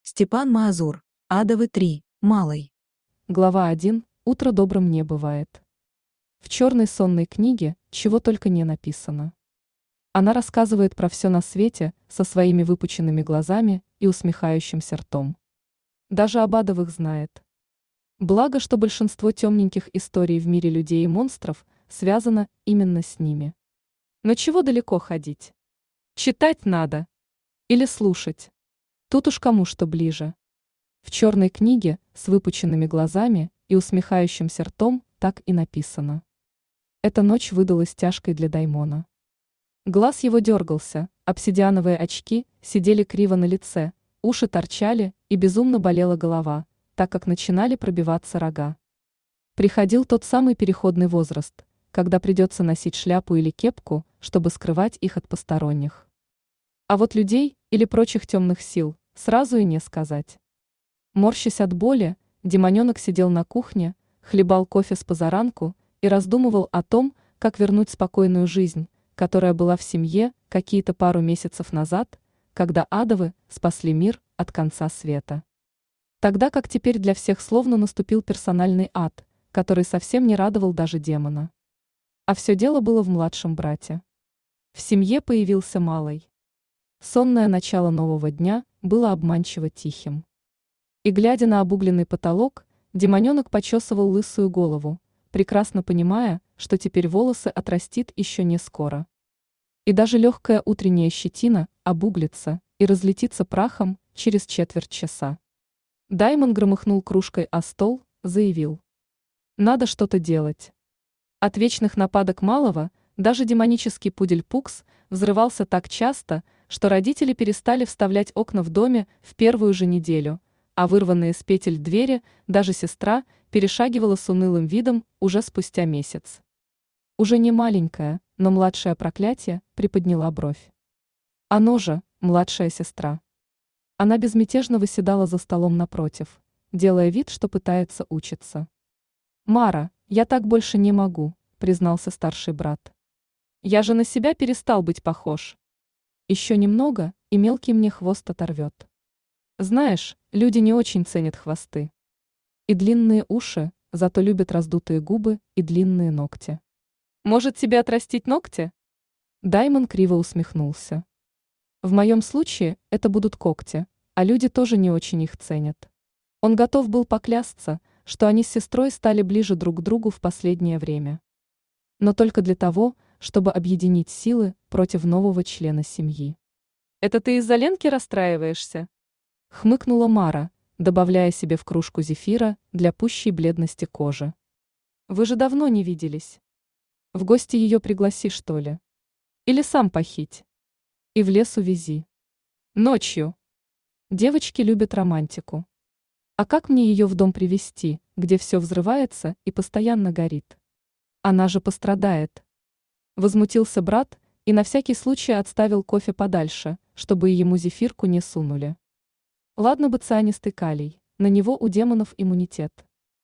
Степан Маазур. Адовы 3. Малый. Глава 1. Утро добрым не бывает. В черной сонной книге чего только не написано. Она рассказывает про все на свете со своими выпученными глазами и усмехающимся ртом. Даже об адовых знает. Благо, что большинство темненьких историй в мире людей и монстров связано именно с ними. Но чего далеко ходить? Читать надо. Или слушать. Тут уж кому что ближе. В черной книге с выпученными глазами и усмехающимся ртом так и написано. Эта ночь выдалась тяжкой для Даймона. Глаз его дергался, обсидиановые очки сидели криво на лице, уши торчали и безумно болела голова, так как начинали пробиваться рога. Приходил тот самый переходный возраст, когда придется носить шляпу или кепку, чтобы скрывать их от посторонних. А вот людей или прочих темных сил сразу и не сказать. Морщась от боли, демоненок сидел на кухне, хлебал кофе с позаранку и раздумывал о том, как вернуть спокойную жизнь, которая была в семье какие-то пару месяцев назад, когда адовы спасли мир от конца света. Тогда как теперь для всех словно наступил персональный ад, который совсем не радовал даже демона. А все дело было в младшем брате. В семье появился малый. Сонное начало нового дня было обманчиво тихим. И глядя на обугленный потолок, демоненок почесывал лысую голову, прекрасно понимая, что теперь волосы отрастит еще не скоро. И даже легкая утренняя щетина обуглится и разлетится прахом через четверть часа. Даймон громыхнул кружкой о стол, заявил. Надо что-то делать. От вечных нападок малого даже демонический пудель Пукс взрывался так часто, что родители перестали вставлять окна в доме в первую же неделю, а вырванные с петель двери даже сестра перешагивала с унылым видом уже спустя месяц. Уже не маленькая, но младшее проклятие приподняла бровь. Оно же, младшая сестра. Она безмятежно восседала за столом напротив, делая вид, что пытается учиться. «Мара, я так больше не могу», — признался старший брат. «Я же на себя перестал быть похож. Еще немного, и мелкий мне хвост оторвет. Знаешь, люди не очень ценят хвосты. И длинные уши, зато любят раздутые губы и длинные ногти. Может, тебе отрастить ногти?» Даймон криво усмехнулся. «В моем случае это будут когти, а люди тоже не очень их ценят». Он готов был поклясться, что они с сестрой стали ближе друг к другу в последнее время. Но только для того, чтобы объединить силы против нового члена семьи. «Это ты из-за Ленки расстраиваешься?» — хмыкнула Мара, добавляя себе в кружку зефира для пущей бледности кожи. «Вы же давно не виделись. В гости ее пригласи, что ли? Или сам похить? И в лес увези. Ночью. Девочки любят романтику. А как мне ее в дом привезти, где все взрывается и постоянно горит? Она же пострадает». Возмутился брат и на всякий случай отставил кофе подальше, чтобы ему зефирку не сунули. Ладно бы цианистый калий, на него у демонов иммунитет.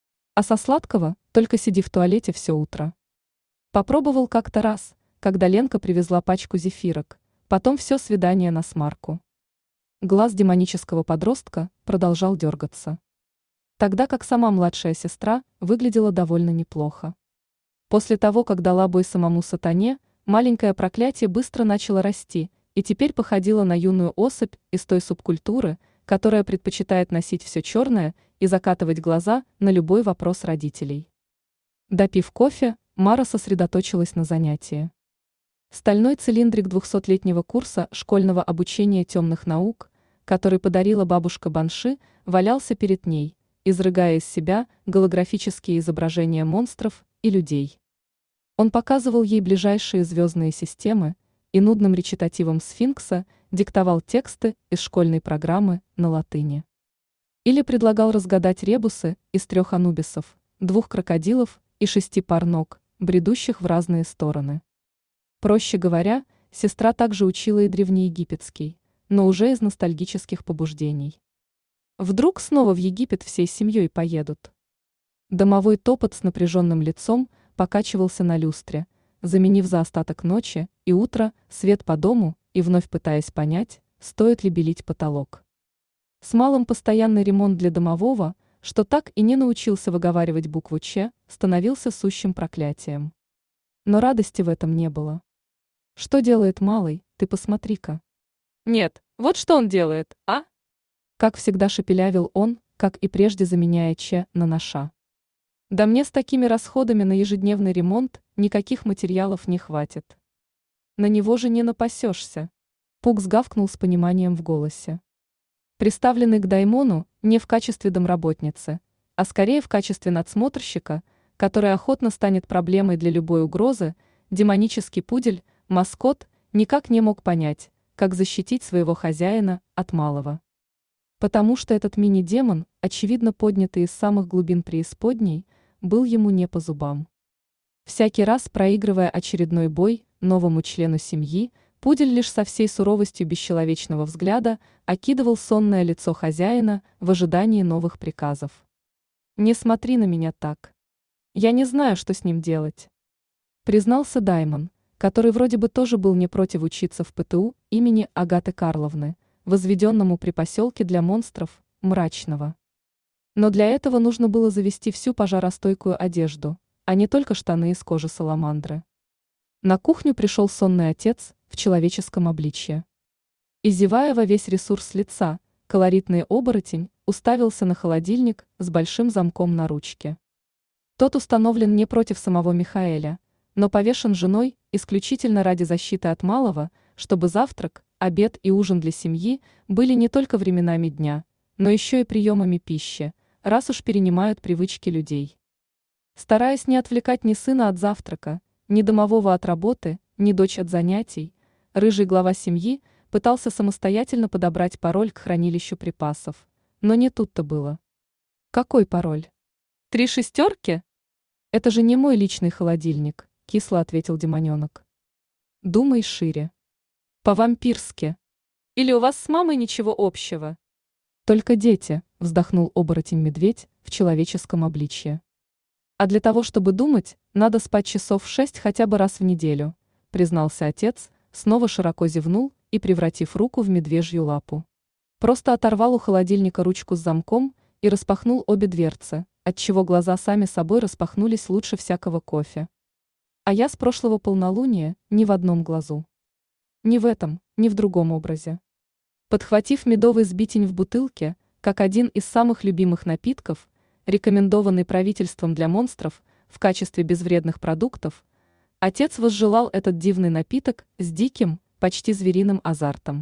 А со сладкого только сиди в туалете все утро. Попробовал как-то раз, когда Ленка привезла пачку зефирок, потом все свидание на смарку. Глаз демонического подростка продолжал дергаться. Тогда как сама младшая сестра выглядела довольно неплохо. После того, как дала бой самому сатане, маленькое проклятие быстро начало расти и теперь походило на юную особь из той субкультуры, которая предпочитает носить все черное и закатывать глаза на любой вопрос родителей. Допив кофе, Мара сосредоточилась на занятии. Стальной цилиндрик 200-летнего курса школьного обучения темных наук, который подарила бабушка Банши, валялся перед ней, изрыгая из себя голографические изображения монстров и людей. Он показывал ей ближайшие звездные системы и нудным речитативом сфинкса диктовал тексты из школьной программы на латыни. Или предлагал разгадать ребусы из 3 анубисов, 2 крокодилов и 6 пар ног, бредущих в разные стороны. Проще говоря, сестра также учила и древнеегипетский, но уже из ностальгических побуждений. Вдруг снова в Египет всей семьей поедут? Домовой топот с напряженным лицом покачивался на люстре, заменив за остаток ночи и утра свет по дому и вновь пытаясь понять, стоит ли белить потолок. С малым постоянный ремонт для домового, что так и не научился выговаривать букву «Ч», становился сущим проклятием. Но радости в этом не было. Что делает малый, ты посмотри-ка. Нет, вот что он делает, а? Как всегда шепелявил он, как и прежде заменяя «Ч» на «наша». Да мне с такими расходами на ежедневный ремонт никаких материалов не хватит. На него же не напасешься. Пугс гавкнул с пониманием в голосе. Приставленный к Даймону не в качестве домработницы, а скорее в качестве надсмотрщика, который охотно станет проблемой для любой угрозы, демонический пудель, маскот, никак не мог понять, как защитить своего хозяина от малого. Потому что этот мини-демон, очевидно поднятый из самых глубин преисподней, был ему не по зубам. Всякий раз проигрывая очередной бой новому члену семьи, пудель лишь со всей суровостью бесчеловечного взгляда окидывал сонное лицо хозяина в ожидании новых приказов. «Не смотри на меня так. Я не знаю, что с ним делать», признался Даймон, который вроде бы тоже был не против учиться в ПТУ имени Агаты Карловны, возведенному при поселке для монстров, Мрачного. Но для этого нужно было завести всю пожаростойкую одежду, а не только штаны из кожи саламандры. На кухню пришел сонный отец в человеческом обличье. И зевая во весь ресурс лица, колоритный оборотень уставился на холодильник с большим замком на ручке. Тот установлен не против самого Михаэля, но повешен женой исключительно ради защиты от малого, чтобы завтрак, обед и ужин для семьи были не только временами дня, но еще и приемами пищи, раз уж перенимают привычки людей. Стараясь не отвлекать ни сына от завтрака, ни домового от работы, ни дочь от занятий, рыжий глава семьи пытался самостоятельно подобрать пароль к хранилищу припасов, но не тут-то было. Какой пароль? 3 шестерки? Это же не мой личный холодильник, кисло ответил демоненок. Думай шире. По-вампирски. Или у вас с мамой ничего общего? Только дети, вздохнул оборотень-медведь в человеческом обличье. А для того, чтобы думать, надо спать часов 6 хотя бы раз в неделю, признался отец, снова широко зевнул и превратив руку в медвежью лапу. Просто оторвал у холодильника ручку с замком и распахнул обе дверцы, отчего глаза сами собой распахнулись лучше всякого кофе. А я с прошлого полнолуния ни в одном глазу. Ни в этом, ни в другом образе. Подхватив медовый сбитень в бутылке, как один из самых любимых напитков, рекомендованный правительством для монстров в качестве безвредных продуктов, отец возжелал этот дивный напиток с диким, почти звериным азартом.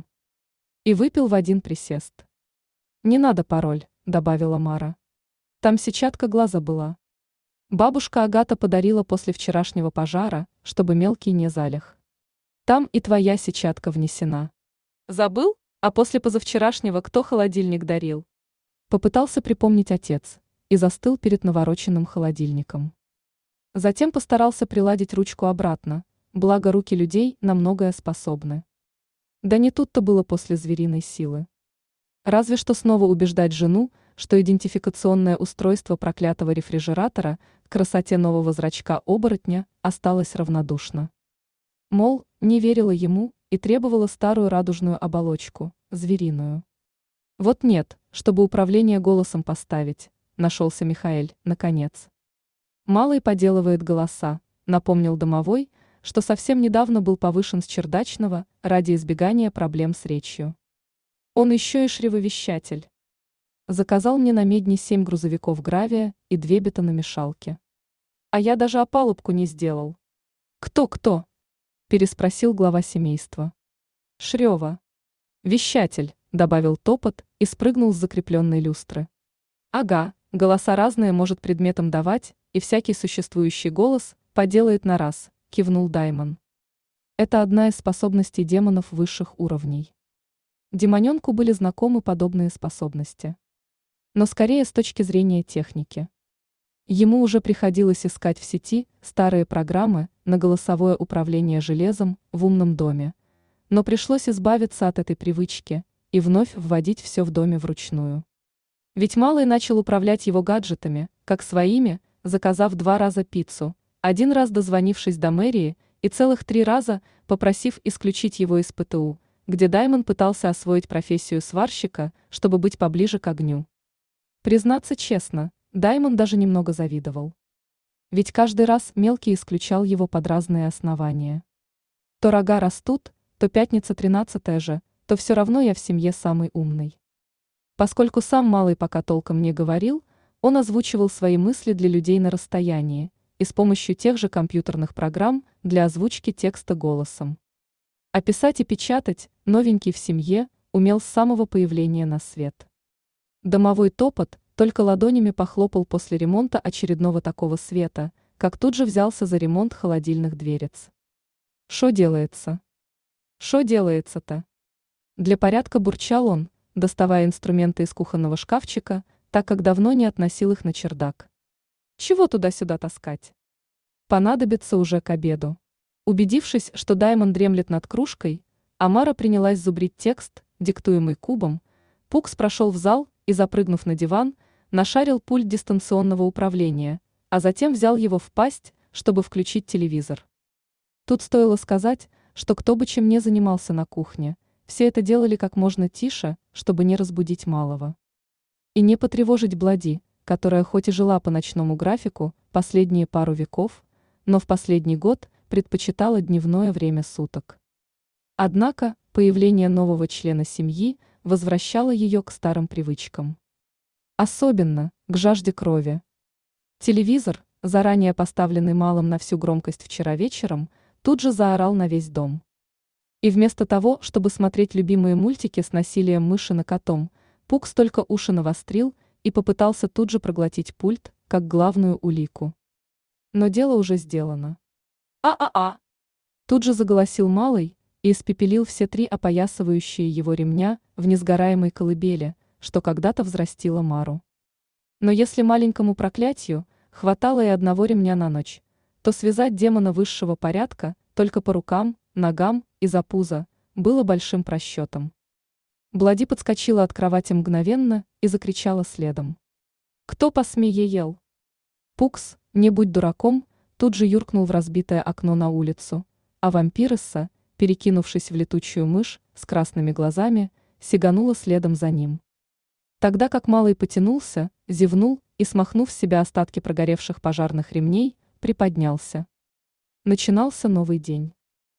И выпил в один присест. «Не надо пароль», — добавила Мара. «Там сетчатка глаза была. Бабушка Агата подарила после вчерашнего пожара, чтобы мелкий не залег. Там и твоя сетчатка внесена». «Забыл? А после позавчерашнего кто холодильник дарил?» Попытался припомнить отец и застыл перед навороченным холодильником. Затем постарался приладить ручку обратно, благо руки людей на многое способны. Да не тут-то было после звериной силы. Разве что снова убеждать жену, что идентификационное устройство проклятого рефрижератора к красоте нового зрачка оборотня осталось равнодушно. Мол, не верила ему и требовала старую радужную оболочку, звериную. Вот нет, чтобы управление голосом поставить, нашелся Михаэль, наконец. Малый поделывает голоса, напомнил домовой, что совсем недавно был повышен с чердачного ради избегания проблем с речью. Он еще и шревовещатель. Заказал мне на медне 7 грузовиков гравия и 2 бетономешалки. А я даже опалубку не сделал. «Кто-кто?» – переспросил глава семейства. «Шрева. Вещатель», – добавил Топот и спрыгнул с закрепленной люстры. «Ага, голоса разные может предметом давать, и всякий существующий голос поделает на раз», – кивнул Даймон. Это одна из способностей демонов высших уровней. Демоненку были знакомы подобные способности. Но скорее с точки зрения техники. Ему уже приходилось искать в сети старые программы на голосовое управление железом в умном доме, но пришлось избавиться от этой привычки и вновь вводить все в доме вручную. Ведь малый начал управлять его гаджетами, как своими, заказав 2 раза пиццу, 1 раз дозвонившись до мэрии и целых 3 раза попросив исключить его из ПТУ, где Даймон пытался освоить профессию сварщика, чтобы быть поближе к огню. Признаться честно, Даймон даже немного завидовал. Ведь каждый раз мелкий исключал его под разные основания. То рога растут, то пятница 13 же, то все равно я в семье самый умный. Поскольку сам малый пока толком не говорил, он озвучивал свои мысли для людей на расстоянии и с помощью тех же компьютерных программ для озвучки текста голосом. А писать и печатать новенький в семье умел с самого появления на свет. Домовой топот только ладонями похлопал после ремонта очередного такого света, как тут же взялся за ремонт холодильных дверец. Шо делается? Шо делается-то? Для порядка бурчал он, доставая инструменты из кухонного шкафчика, так как давно не относил их на чердак. Чего туда-сюда таскать? Понадобится уже к обеду. Убедившись, что Даймон дремлет над кружкой, Амара принялась зубрить текст, диктуемый кубом. Пукс прошел в зал и, запрыгнув на диван, нашарил пульт дистанционного управления, а затем взял его в пасть, чтобы включить телевизор. Тут стоило сказать, что кто бы чем ни занимался на кухне, все это делали как можно тише, чтобы не разбудить малого. И не потревожить Блади, которая хоть и жила по ночному графику последние пару веков, но в последний год предпочитала дневное время суток. Однако появление нового члена семьи возвращало ее к старым привычкам. Особенно к жажде крови. Телевизор, заранее поставленный малым на всю громкость вчера вечером, тут же заорал на весь дом. И вместо того, чтобы смотреть любимые мультики с насилием мыши над котом, Пукс только уши навострил и попытался тут же проглотить пульт, как главную улику. Но дело уже сделано. «А-а-а!» Тут же заголосил малый и испепелил все 3 опоясывающие его ремня в несгораемой колыбели, что когда-то взрастила Мару. Но если маленькому проклятию хватало и одного ремня на ночь, то связать демона высшего порядка только по рукам, ногам и за пузо было большим просчетом. Блади подскочила от кровати мгновенно и закричала следом. «Кто посмеел?» Пукс, не будь дураком, тут же юркнул в разбитое окно на улицу, а вампиресса, перекинувшись в летучую мышь с красными глазами, сиганула следом за ним. Тогда как малый потянулся, зевнул и, смахнув с себя остатки прогоревших пожарных ремней, приподнялся. Начинался новый день.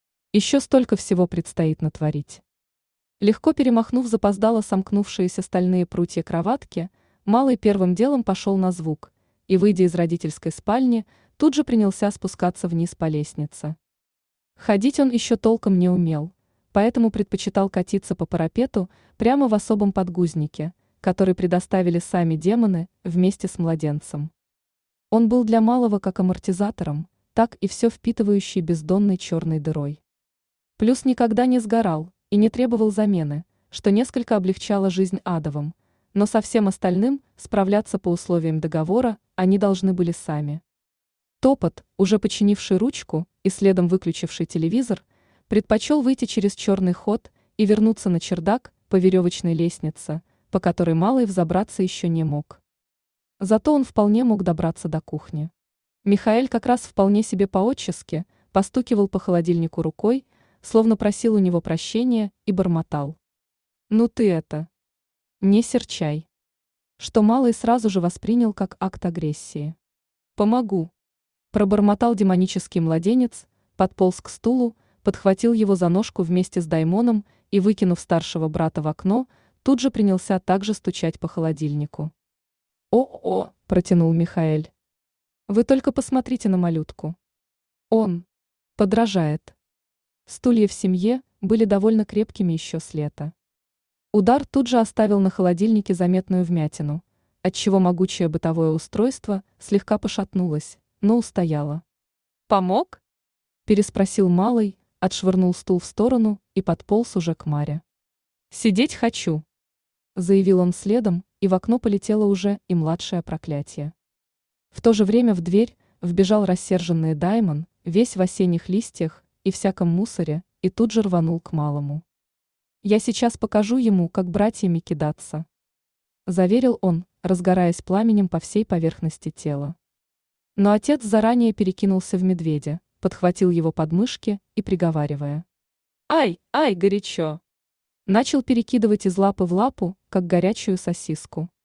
Еще столько всего предстоит натворить. Легко перемахнув запоздало сомкнувшиеся стальные прутья кроватки, малый первым делом пошел на звук и, выйдя из родительской спальни, тут же принялся спускаться вниз по лестнице. Ходить он еще толком не умел, поэтому предпочитал катиться по парапету прямо в особом подгузнике, который предоставили сами демоны вместе с младенцем. Он был для малого как амортизатором, так и все впитывающей бездонной черной дырой. Плюс никогда не сгорал и не требовал замены, что несколько облегчало жизнь адовым, но со всем остальным справляться по условиям договора они должны были сами. Топот, уже починивший ручку и следом выключивший телевизор, предпочел выйти через черный ход и вернуться на чердак по веревочной лестнице, по которой малый взобраться еще не мог. Зато он вполне мог добраться до кухни. Михаэль как раз вполне себе по-отчески постукивал по холодильнику рукой, словно просил у него прощения и бормотал. «Ну ты это! Не серчай!» Что малый сразу же воспринял как акт агрессии. «Помогу!» Пробормотал демонический младенец, подполз к стулу, подхватил его за ножку вместе с Даймоном и, выкинув старшего брата в окно, тут же принялся также стучать по холодильнику. «О-о!» – протянул Михаэль. «Вы только посмотрите на малютку. Он подражает». Стулья в семье были довольно крепкими еще с лета. Удар тут же оставил на холодильнике заметную вмятину, отчего могучее бытовое устройство слегка пошатнулось, но устояло. «Помог?» – переспросил малый, отшвырнул стул в сторону и подполз уже к Маре. «Сидеть хочу», – заявил он следом, и в окно полетело уже и младшее проклятие. В то же время в дверь вбежал рассерженный Даймон, весь в осенних листьях и всяком мусоре, и тут же рванул к малому. «Я сейчас покажу ему, как братьями кидаться», – заверил он, разгораясь пламенем по всей поверхности тела. Но отец заранее перекинулся в медведя, подхватил его подмышки и приговаривая. «Ай, ай, горячо! Начал перекидывать из лапы в лапу, как горячую сосиску.